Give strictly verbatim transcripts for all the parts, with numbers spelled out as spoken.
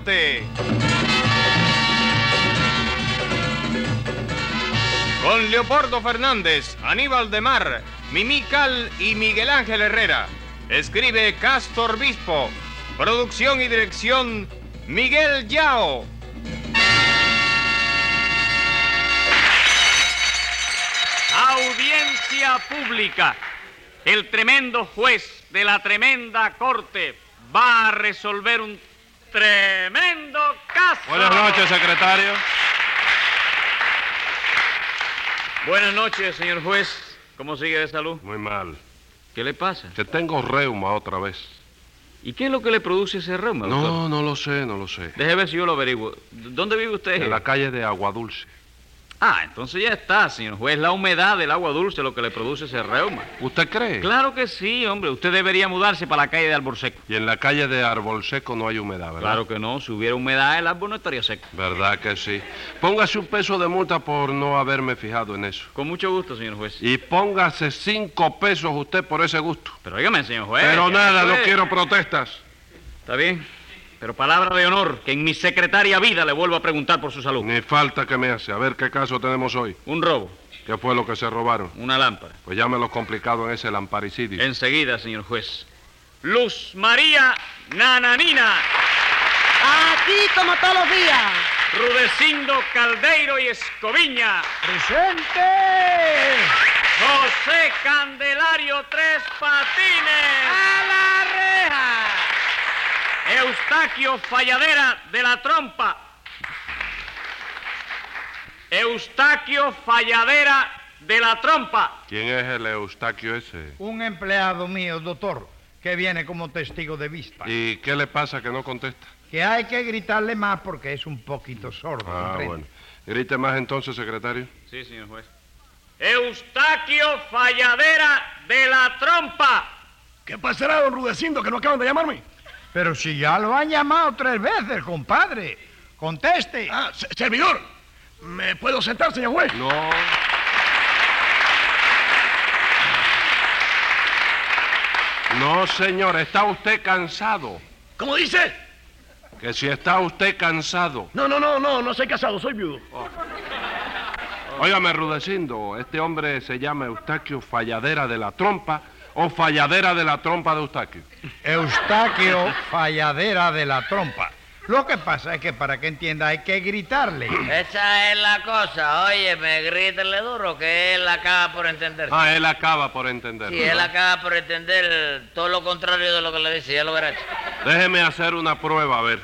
Norte. Con Leopoldo Fernández, Aníbal de Mar, Mimí Cal y Miguel Ángel Herrera. Escribe Castor Bispo. Producción y dirección Miguel Yao. Audiencia pública. El tremendo juez de la tremenda corte va a resolver un tremendo caso. Buenas noches, secretario. Buenas noches, señor juez. ¿Cómo sigue de salud? Muy mal. ¿Qué le pasa? Que tengo reuma otra vez. ¿Y qué es lo que le produce ese reuma, doctor? No, no lo sé, no lo sé. Deje ver si yo lo averiguo. ¿Dónde vive usted? En la calle de Aguadulce. Ah, entonces ya está, señor juez. La humedad del agua dulce es lo que le produce ese reuma. ¿Usted cree? Claro que sí, hombre. Usted debería mudarse para la calle de Árbol Seco. Y en la calle de Árbol Seco no hay humedad, ¿verdad? Claro que no. Si hubiera humedad, el árbol no estaría seco. ¿Verdad que sí? Póngase un peso de multa por no haberme fijado en eso. Con mucho gusto, señor juez. Y póngase cinco pesos usted por ese gusto. Pero óigame, señor juez. Pero nada, no puede. quiero protestas. Está bien. Pero palabra de honor, que en mi secretaria vida le vuelvo a preguntar por su salud. Ni falta que me hace. A ver qué caso tenemos hoy. Un robo. ¿Qué fue lo que se robaron? Una lámpara. Pues llámelo complicado en ese lamparicidio. Enseguida, señor juez. Luz María Nananina. Aquí como todos los días. Rudecindo Caldeiro y Escoviña. ¡Presente! José Candelario Tres Patines. ¡A la reja! Eustaquio Falladera de la Trompa. Eustaquio Falladera de la Trompa. ¿Quién es el Eustaquio ese? Un empleado mío, doctor, que viene como testigo de vista. ¿Y qué le pasa que no contesta? Que hay que gritarle más porque es un poquito sordo. Ah, ¿comprende? bueno. Grite más entonces, secretario. Sí, señor juez. Eustaquio Falladera de la Trompa. ¿Qué pasará, don Rudecindo, que no acaban de llamarme? Pero si ya lo han llamado tres veces, compadre. Conteste. Ah, se- servidor. ¿Me puedo sentar, señor juez? No. No, señor, está usted cansado. ¿Cómo dice? Que si está usted cansado. No, no, no, no, no soy casado, soy viudo. Óigame, Rudecindo, este hombre se llama Eustaquio Falladera de la Trompa o Falladera de la Trompa de Eustaquio. Eustaquio Falladera de la Trompa. Lo que pasa es que para que entienda hay que gritarle. Esa es la cosa, óyeme, grítale duro, que él acaba por entender. Ah, él acaba por entender. Sí, él acaba por entender todo lo contrario de lo que le dice, ya lo verás. Déjeme hacer una prueba, a ver.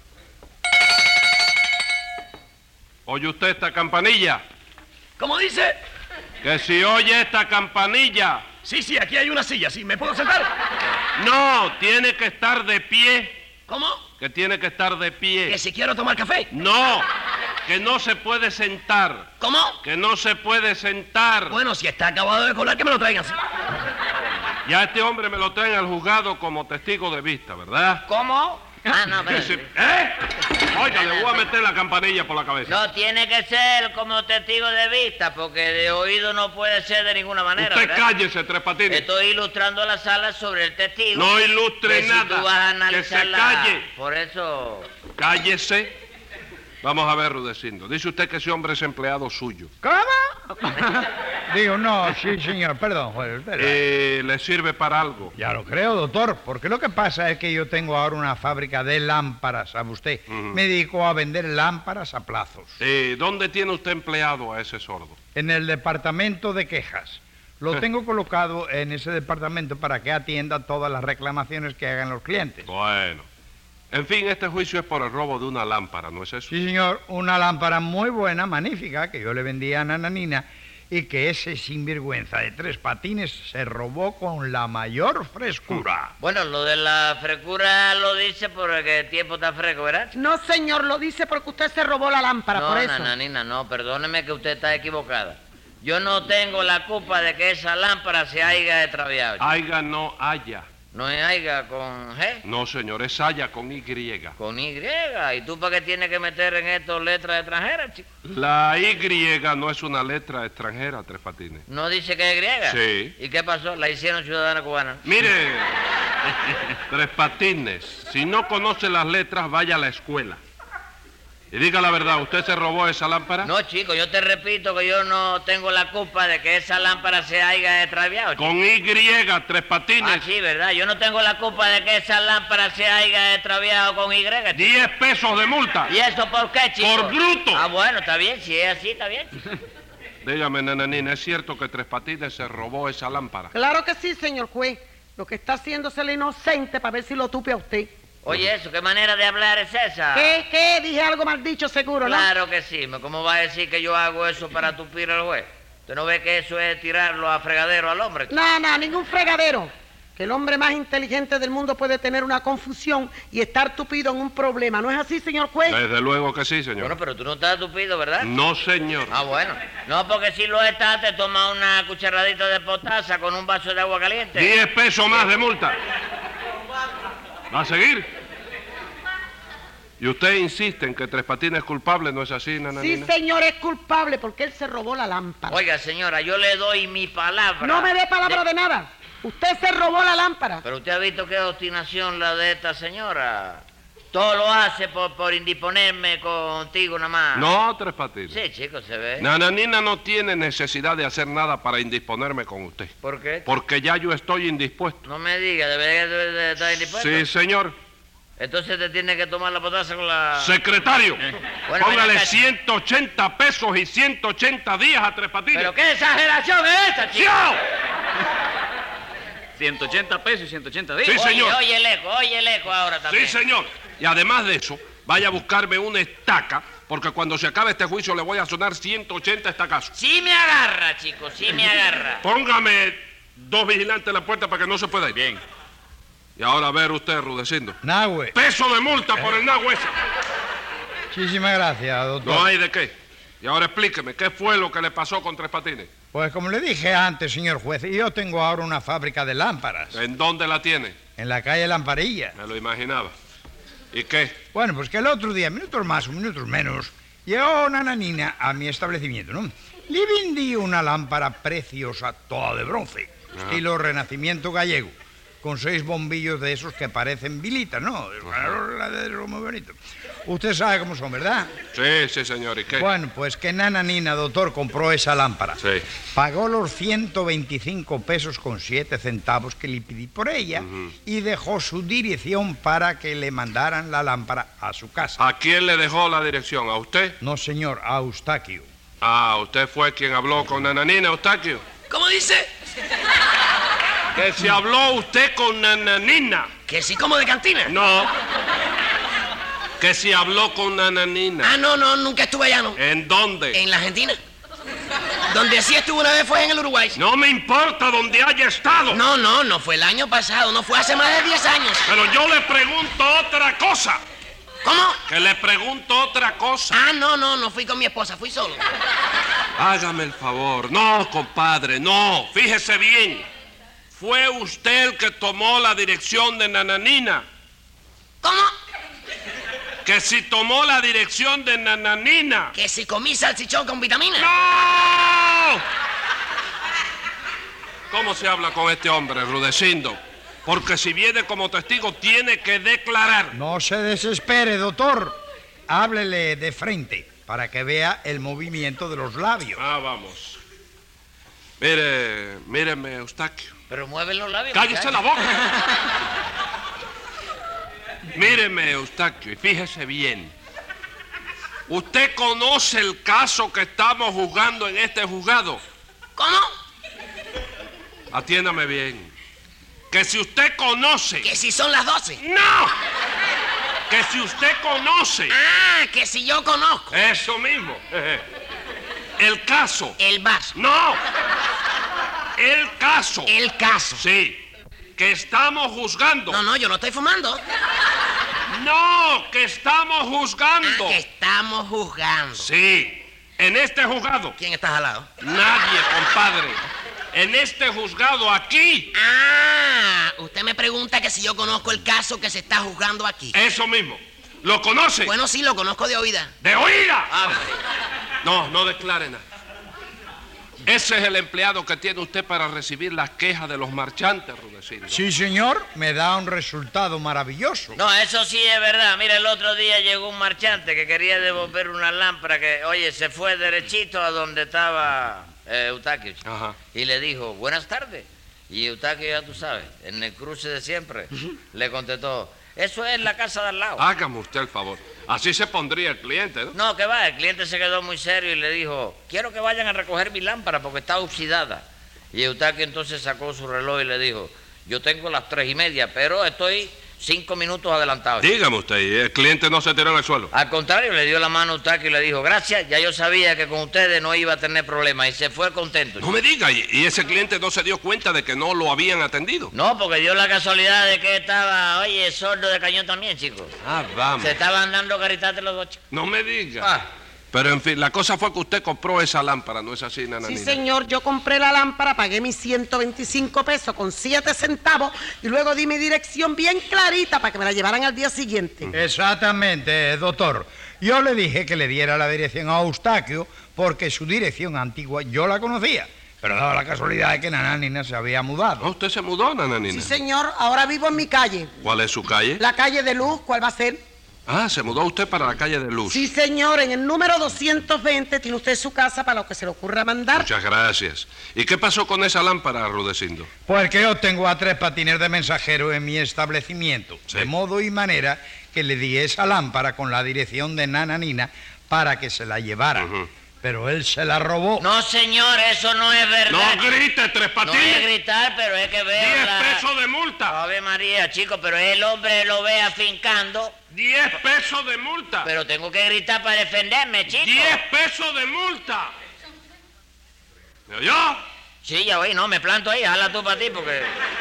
¿Oye usted esta campanilla? ¿Cómo dice? Que si oye esta campanilla. Sí, sí, aquí hay una silla, sí, ¿me puedo sentar? No, tiene que estar de pie. ¿Cómo? Que tiene que estar de pie. ¿Que si quiero tomar café? No, que no se puede sentar. ¿Cómo? Que no se puede sentar. Bueno, si está acabado de colar, que me lo traigan así. Ya este hombre me lo traen al juzgado como testigo de vista, ¿verdad? ¿Cómo? Ah, no, Que pero... si- ¿Eh? Oiga, le voy a meter la campanilla por la cabeza. No, tiene que ser como testigo de vista, porque de oído no puede ser de ninguna manera, Usted ¿verdad? cállese, Tres Patines. Estoy ilustrando la sala sobre el testigo. No ilustre Que si nada. tú vas a Que analizar se la- calle. Por eso... Cállese. Vamos a ver, Rudecindo. Dice usted que ese hombre es empleado suyo. ¿Cómo? Digo, no, sí, señor, perdón, juez, perdón. Eh, ¿Le sirve para algo? Ya lo creo, doctor, porque lo que pasa es que yo tengo ahora una fábrica de lámparas, ¿sabe usted? Ujú. Me dedico a vender lámparas a plazos. Eh, ¿Dónde tiene usted empleado a ese sordo? En el departamento de quejas. Lo tengo colocado en ese departamento para que atienda todas las reclamaciones que hagan los clientes. Bueno. En fin, este juicio es por el robo de una lámpara, ¿no es eso? Sí, señor, una lámpara muy buena, magnífica, que yo le vendí a Nananina y que ese sinvergüenza de Tres Patines se robó con la mayor frescura. Bueno, lo de la frescura lo dice porque el tiempo está fresco, ¿verdad? No, señor, lo dice porque usted se robó la lámpara, no, por eso. Nananina, no, perdóneme que usted está equivocada. Yo no tengo la culpa de que esa lámpara se haya extraviado. Aiga no haya. No es Aiga con G, No, señor, es Saya con Y. con Y. ¿Y tú para qué tienes que meter en esto letras extranjeras, chico? La Y no es una letra extranjera, Tres Patines. ¿No dice que es griega? Sí. ¿Y qué pasó? La hicieron ciudadana cubana. Mire, Tres Patines, si no conoce las letras, vaya a la escuela. Y diga la verdad, ¿usted se robó esa lámpara? No, chico, yo te repito que yo no tengo la culpa de que esa lámpara se haya extraviado, chico. Con Y, Tres Patines. Ah, sí, ¿verdad? Yo no tengo la culpa de que esa lámpara se haya extraviado con Y, chico. Diez pesos de multa. ¿Y eso por qué, chico? Por bruto. Ah, bueno, está bien, si es así, está bien, chico. Dígame, nananina, ¿es cierto que Tres Patines se robó esa lámpara? Claro que sí, señor juez. Lo que está haciendo es el inocente para ver si lo tupe a usted. Oye, eso, ¿qué manera de hablar es esa? ¿Qué? ¿Qué? Dije algo mal dicho, seguro, ¿no? Claro que sí. ¿Cómo va a decir que yo hago eso para tupir al juez? ¿Usted no ve que eso es tirarlo a fregadero al hombre? No, no, ningún fregadero. Que el hombre más inteligente del mundo puede tener una confusión y estar tupido en un problema. ¿No es así, señor juez? Desde luego que sí, señor. Bueno, pero tú no estás tupido, ¿verdad? No, señor. Ah, bueno. No, porque si lo estás, te toma una cucharadita de potasa con un vaso de agua caliente. Diez pesos más de multa. ¿Va a seguir? ¿Y usted insiste en que Tres Patines es culpable? ¿No es así, Sí, nananina? señor, es culpable porque él se robó la lámpara. Oiga, señora, yo le doy mi palabra. No me dé palabra de nada. Usted se robó la lámpara. Pero usted ha visto qué obstinación la de esta señora. Todo lo hace por, por indisponerme contigo nada más. No, Tres Patines. Sí, chico, se ve. Nananina no tiene necesidad de hacer nada para indisponerme con usted. ¿Por qué? Porque ya yo estoy indispuesto. No me diga, ¿debería de, de estar indispuesto? Sí, señor. Entonces te tiene que tomar la potasa con la... Secretario, Bueno, póngale ven acá. ciento ochenta pesos y ciento ochenta días a Tres Patines. ¿Pero qué exageración es esta, chico? ¡Cio! ciento ochenta pesos y ciento ochenta días. Sí, señor. Oye, oye el eco, oye el eco ahora también. Sí, señor. Y además de eso, vaya a buscarme una estaca, porque cuando se acabe este juicio le voy a sonar ciento ochenta estacazos. Sí me agarra, chico, sí me agarra. Póngame dos vigilantes en la puerta para que no se pueda ir. Bien. Y ahora a ver usted, Rudecindo. Nahue. Peso de multa por el nagüe ese. Muchísimas gracias, doctor. No hay de qué. Y ahora explíqueme, ¿qué fue lo que le pasó con Tres Patines? Pues como le dije antes, señor juez, yo tengo ahora una fábrica de lámparas ¿En dónde la tiene? en la calle Lamparilla. Me lo imaginaba. ¿Y qué? Bueno, pues que el otro día, minutos más o minutos menos, llegó Nananina a mi establecimiento, ¿no? Le vendí una lámpara preciosa, toda de bronce, estilo renacimiento gallego, con seis bombillos de esos que parecen vilitas, ¿no? Es muy bonito. Usted sabe cómo son, ¿verdad? Sí, sí, señor. ¿Y qué? Bueno, pues que Nananina, doctor, compró esa lámpara. Sí. Pagó los ciento veinticinco pesos con siete centavos que le pedí por ella y dejó su dirección para que le mandaran la lámpara a su casa. ¿A quién le dejó la dirección? ¿A usted? No, señor, a Eustaquio. Ah, usted fue quien habló con Nananina, Eustaquio. ¿Cómo dice? Que si habló usted con Nananina. Que sí como de cantina. No. Que si habló con Nananina. Ah, no, no, nunca estuve allá, ¿no? ¿En dónde? En la Argentina. Donde sí estuve una vez fue en el Uruguay. No me importa dónde haya estado. No, no, no fue el año pasado, no fue hace más de diez años. Pero yo le pregunto otra cosa. ¿Cómo? Que le pregunto otra cosa. Ah, no, no, no fui con mi esposa, fui solo. Hágame el favor. No, compadre, no. Fíjese bien. Fue usted el que tomó la dirección de Nananina. ¿Cómo? Que si tomó la dirección de Nananina. Que si comí salchichón con vitamina. ¡No! ¿Cómo se habla con este hombre, Rudecindo? Porque si viene como testigo tiene que declarar. No se desespere, doctor. Háblele de frente para que vea el movimiento de los labios. Ah, vamos. Mire, míreme, Eustaquio. Pero mueven los labios. ¡Cállese la muchacho. boca! Míreme, Eustaquio, y fíjese bien. ¿Usted conoce el caso que estamos juzgando en este juzgado? ¿Cómo? Atiéndame bien. Que si usted conoce... Que si son las doce. ¡No! Que si usted conoce... Ah, que si yo conozco. Eso mismo. El caso. El vaso. ¡No! El caso. El caso. Sí. Que estamos juzgando. No, no, yo no estoy fumando. No, que estamos juzgando. Ah, que estamos juzgando. Sí. En este juzgado. ¿Quién está jalado? Nadie, compadre. en este juzgado aquí. Ah, usted me pregunta que si yo conozco el caso que se está juzgando aquí. Eso mismo. ¿Lo conoce? Bueno, sí, lo conozco de oída. ¡De oída! Ah, No, no declare nada. Ese es el empleado que tiene usted para recibir las quejas de los marchantes, Rudecindo. Sí, señor, me da un resultado maravilloso. No, eso sí es verdad. Mira, el otro día llegó un marchante que quería devolver una lámpara que, oye, se fue derechito a donde estaba eh, Eustaquio. chico. Ajá. Y le dijo, buenas tardes. Y Eustaquio, ya tú sabes, en el cruce de siempre, le contestó, eso es la casa de al lado. Hágame usted el favor. Así se pondría el cliente, ¿no? No, que va, el cliente se quedó muy serio y le dijo, quiero que vayan a recoger mi lámpara porque está oxidada. Y Eustaquio entonces sacó su reloj y le dijo, yo tengo las tres y media, pero estoy cinco minutos adelantado. Dígame usted, ¿y el cliente no se tiró en el suelo? Al contrario, le dio la mano a Eustaquio y le dijo, gracias, ya yo sabía que con ustedes no iba a tener problemas, y se fue contento. No me diga, ¿y, y ese cliente no se dio cuenta de que no lo habían atendido? No, porque dio la casualidad de que estaba, oye, sordo de cañón también, chicos. Ah, vamos. Se estaban dando caritate los dos, chicos. No me diga. Ah. Pero en fin, la cosa fue que usted compró esa lámpara, ¿no es así, Nananina? Sí, señor, yo compré la lámpara, pagué mis ciento veinticinco pesos con siete centavos y luego di mi dirección bien clarita para que me la llevaran al día siguiente. Exactamente, doctor. Yo le dije que le diera la dirección a Eustaquio porque su dirección antigua yo la conocía. Pero daba la casualidad de que Nananina se había mudado. ¿No, usted se mudó, Nananina? Sí, señor, ahora vivo en mi calle. ¿Cuál es su calle? La calle de Luz, ¿cuál va a ser? Ah, se mudó usted para la calle de Luz. Sí, señor, en el número doscientos veinte tiene usted su casa para lo que se le ocurra mandar. Muchas gracias. ¿Y qué pasó con esa lámpara, Rudecindo? Pues que yo tengo a tres patines de mensajero en mi establecimiento. Sí. De modo y manera que le di esa lámpara con la dirección de Nananina para que se la llevara. Ujú. Pero él se la robó. No, señor, eso no es verdad. ¡No grite, Tres No es Patines! gritar, pero es que veo ¡Diez la... pesos de multa! Ave María, chico, pero el hombre lo ve afincando, ¡Diez pesos de multa! pero tengo que gritar para defenderme, chico. ¡Diez pesos de multa! ¿Me oyó? Sí, ya oí, no, me planto ahí, jala tú para ti porque...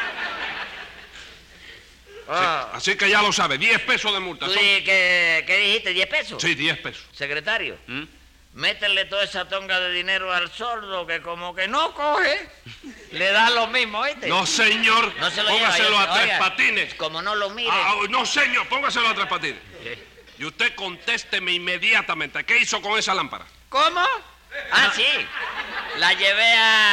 Ah, Sí, así que ya lo sabe, diez pesos de multa. ¿Tú Son- di- qué, qué dijiste, diez pesos? Sí, diez pesos. Secretario, ¿Mm? métele toda esa tonga de dinero al sordo que como que no coge, le da lo mismo, ¿oíste? No, señor. No se lo lleva, Póngaselo yo- a Tres oiga, Patines. Como no lo mire. Ah, no, señor, póngaselo a Tres Patines. Y usted contésteme inmediatamente. ¿Qué hizo con esa lámpara? ¿Cómo? Ah, sí. La llevé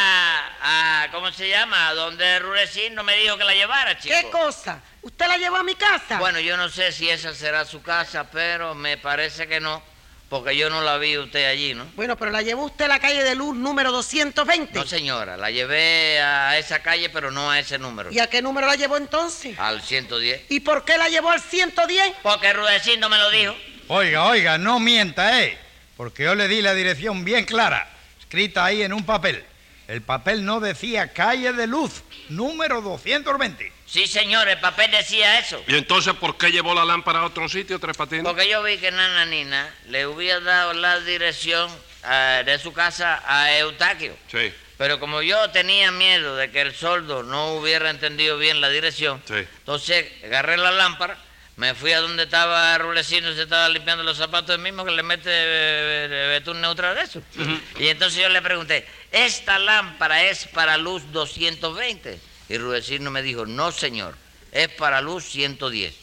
a, a ¿cómo se llama? A donde Rurecino me dijo que la llevara, chico. ¿Qué cosa? ¿Usted la llevó a mi casa? Bueno, yo no sé si esa será su casa, pero me parece que no, porque yo no la vi usted allí, ¿no? Bueno, pero la llevó usted a la calle de Luz número doscientos veinte. No, señora, la llevé a esa calle, pero no a ese número. ¿Y a qué número la llevó entonces? Al ciento diez. ¿Y por qué la llevó al ciento diez? Porque Rudecindo me lo dijo. Oiga, oiga, no mienta, ¿eh? Porque yo le di la dirección bien clara, escrita ahí en un papel. El papel no decía calle de Luz, número doscientos veinte. Sí, señor, el papel decía eso. ¿Y entonces por qué llevó la lámpara a otro sitio, Tres Patines? Porque yo vi que Nana Nina le hubiera dado la dirección eh, de su casa a Eustaquio. Sí, Pero como yo tenía miedo de que el sordo no hubiera entendido bien la dirección, sí. entonces agarré la lámpara, me fui a donde estaba Rulecino y se estaba limpiando los zapatos, el mismo que le mete eh, eh, betún neutral de eso. Y entonces yo le pregunté, ¿esta lámpara es para luz doscientos veinte? Y Rulecino me dijo, no, señor, es para luz ciento diez.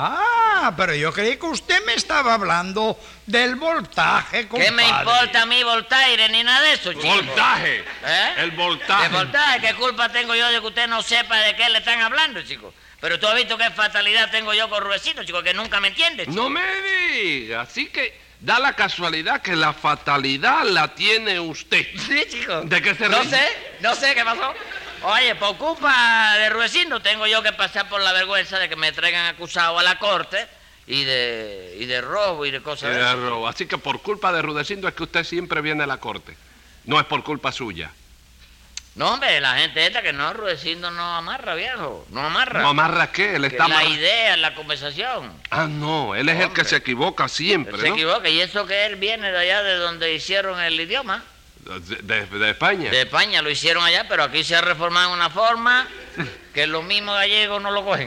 Ah, pero yo creí que usted me estaba hablando del voltaje, compadre. ¿Qué me importa a mí voltaire ni nada de eso, chico? ¡Voltaje! ¿Eh? El voltaje. ¿De voltaje? ¿Qué culpa tengo yo de que usted no sepa de qué le están hablando, chico? Pero tú has visto qué fatalidad tengo yo con Ruecino, chico, que nunca me entiende, chico. No me diga. Así que da la casualidad que la fatalidad la tiene usted. Sí, chico. ¿De qué se No ríe? sé, no sé qué pasó. Oye, por culpa de Ruecino tengo yo que pasar por la vergüenza de que me traigan acusado a la corte y de, y de robo y de cosas de Eh, esas. robo. Así que por culpa de Rudecindo es que usted siempre viene a la corte. No es por culpa suya. No, hombre, la gente esta que no, Ruecino no amarra, viejo. No amarra. ¿No amarra qué? Él Que está la amarra- idea, la conversación. Ah, no. Él es el Hombre. que se equivoca siempre, Se ¿no? equivoca, y eso que él viene de allá de donde hicieron el idioma. De, de- de España. De España lo hicieron allá, pero aquí se ha reformado de una forma que los mismos gallegos no lo cogen.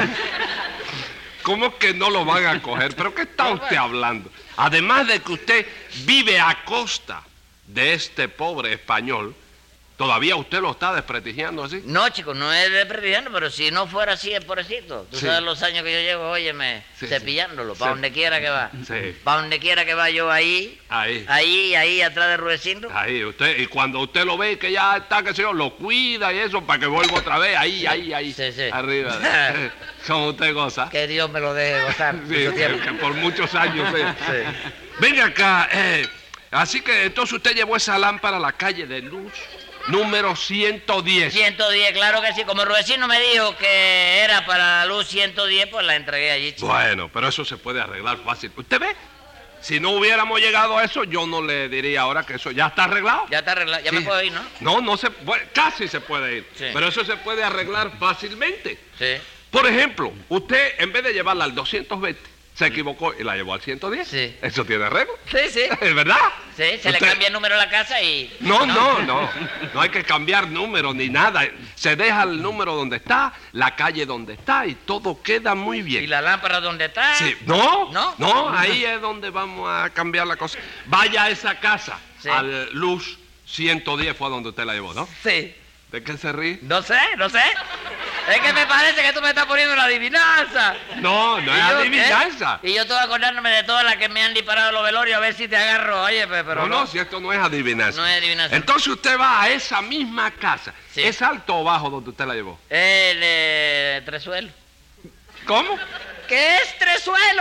¿Cómo que no lo van a coger? ¿Pero qué está usted hablando? Además de que usted vive a costa de este pobre español, ¿Todavía usted lo está desprestigiando así? No, chico, no es desprestigiando, pero si no fuera así, es pobrecito. Tú Sí. sabes los años que yo llevo, óyeme, Sí, cepillándolo, sí. para Sí. donde quiera que va. Sí. Para donde quiera que va yo ahí, Ahí. ahí, ahí, atrás de Rudecindo. Ahí, usted, y cuando usted lo ve que ya está, qué sé yo, lo cuida y eso, para que vuelva otra vez, ahí, ahí, ahí, Sí, sí. arriba. Como usted goza. Que Dios me lo deje gozar Sí, mucho tiempo. que por muchos años. Sí. Sí. Venga acá, eh, así que entonces usted llevó esa lámpara a la calle de Luz, número ciento diez. ciento diez, claro que sí. Como Rudecindo me dijo que era para la luz ciento diez, pues la entregué allí, chico. Bueno, pero eso se puede arreglar fácil. ¿Usted ve? Si no hubiéramos llegado a eso, yo no le diría ahora que eso ya está arreglado. Ya está arreglado, ya Sí. me puedo ir, ¿no? No, no se puede, casi se puede ir. Sí. Pero eso se puede arreglar fácilmente. Sí. Por ejemplo, usted en vez de llevarla al doscientos veinte, se equivocó y la llevó al ciento diez. Sí. Eso tiene arreglo. Sí, sí. ¿Es verdad? Sí, se le Usted- cambia el número a la casa y... No, no, no. No hay que cambiar número ni nada. Se deja el número donde está, la calle donde está y todo queda muy bien. ¿Y la lámpara dónde está? Sí. No, ¿No? no, ahí es donde vamos a cambiar la cosa. Vaya a esa casa, Sí. al Luz ciento diez fue a donde usted la llevó, ¿no? Sí. ¿De qué se ríe? No sé, no sé. Es que me parece que tú me estás poniendo la adivinanza. No, no ¿Y es yo adivinanza. qué? Y yo tengo que acordándome de todas las que me han disparado los velorios a ver si te agarro. Oye, pe- pero No, no. no, si esto no es adivinanza. No es adivinanza. Entonces usted va a esa misma casa. Sí. ¿Es alto o bajo donde usted la llevó? El eh, tresuelo. ¿Cómo? ¿Qué es tresuelo?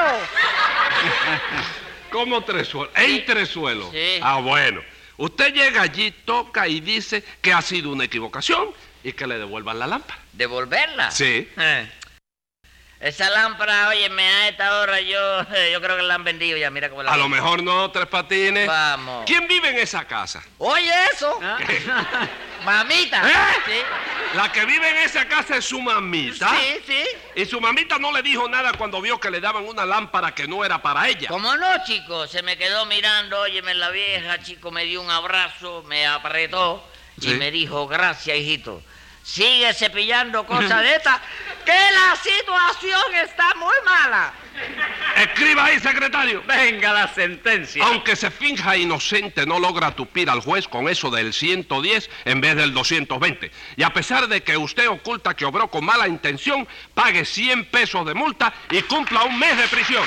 ¿Cómo tres suelos? En tres suelos. Sí. Ah, bueno. Usted llega allí, toca y dice que ha sido una equivocación y que le devuelvan la lámpara. ¿Devolverla? Sí. Eh. Esa lámpara, oye, me a esta hora yo, eh, yo creo que la han vendido ya, mira cómo la A lo venden. mejor no, Tres Patines. Vamos. ¿Quién vive en esa casa? Oye, eso. Mamita. ¿Eh? Sí. La que vive en esa casa es su mamita. Sí, sí. Y su mamita no le dijo nada cuando vio que le daban una lámpara que no era para ella. ¿Cómo no, chico? Se me quedó mirando, óyeme, la vieja, chico, me dio un abrazo, me apretó y Sí. me dijo, gracias, hijito. Sigue cepillando cosas de estas, que la situación está muy mala. Escriba ahí, secretario. Venga la sentencia. Aunque se finja inocente, no logra tupir al juez con eso del ciento diez en vez del doscientos veinte. Y a pesar de que usted oculta que obró con mala intención, pague cien pesos de multa y cumpla un mes de prisión.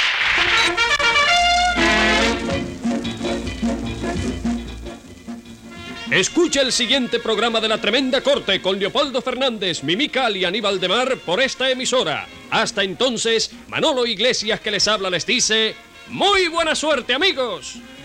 Escucha el siguiente programa de La Tremenda Corte con Leopoldo Fernández, Mimical y Aníbal de Mar por esta emisora. Hasta entonces, Manolo Iglesias que les habla les dice... ¡Muy buena suerte, amigos!